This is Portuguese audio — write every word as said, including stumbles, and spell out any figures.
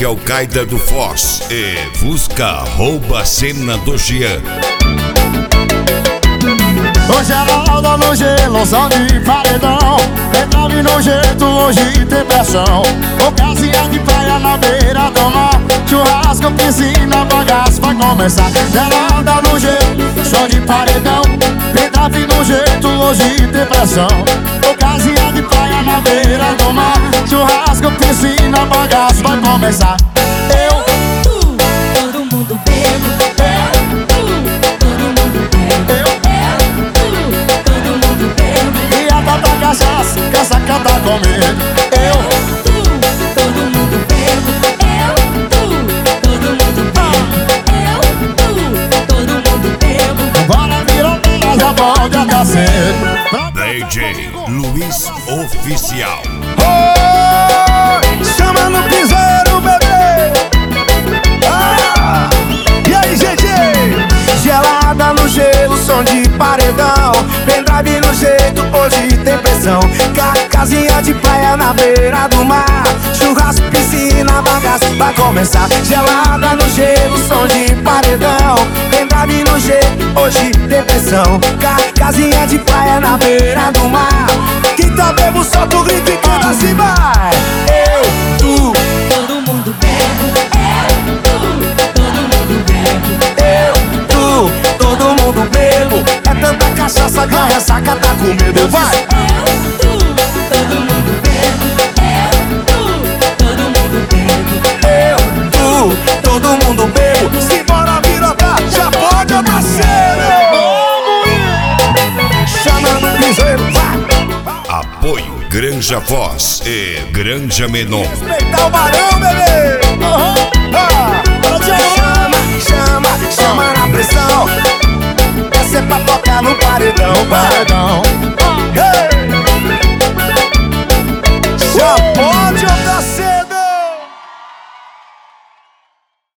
que Al-Qaeda do Foz e Fusca rouba a cena do Jean. Hoje ela anda no gelo, som de paredão. Petróleo no jeito, hoje tem pressão. Ocasião de praia na beira do mar. Churrasco, piscina, bagaço vai começar. Ela anda no gelo, som de paredão. Petróleo no jeito, hoje tem pressão. Ocasião de praia na beira do mar. Churrasco, piscina, bagaço vai começar. Eu, tu, todo mundo bebo. Cachaça, quer sacatar comigo. Eu, tu, todo mundo bebo. Eu, tu, todo mundo bebo. Eu, tu, todo mundo bebo. Bora virar bela, já pode até cedo. D J Luiz Oficial. Oi, chama no piseiro, bebê. Ah, e aí, gente? Gelada no gelo, som de paredão. Pendrive no jeito, hoje tem pressão. Casinha de praia na beira do mar. Churrasco, piscina, bagaço vai começar. Gelada no gelo, som de paredão. Pendrive no jeito, hoje tem pressão. Casinha de praia na beira do mar. Quem tá bebo, solta o grito e canta assim, vai. Eu, tu, todo mundo bebo. Eu, tu, todo mundo bebo. eu, tu, todo mundo bebo. É tanta cachaça que a ressaca tá com medo. Vai! Eu, tu, todo mundo bebo. Eu, tu, todo mundo bebo. Eu, tu, todo mundo bebo. Simbora virotar, já pode nascer. Chama no piseiro, vai! Apoio Granja Voz e Granja Menon. Respeitar o barão, bebê! Uhum. Ah, chama, chama, chama na pressão. Essa é pra tocar no paredão, paredão. Hey! Chama!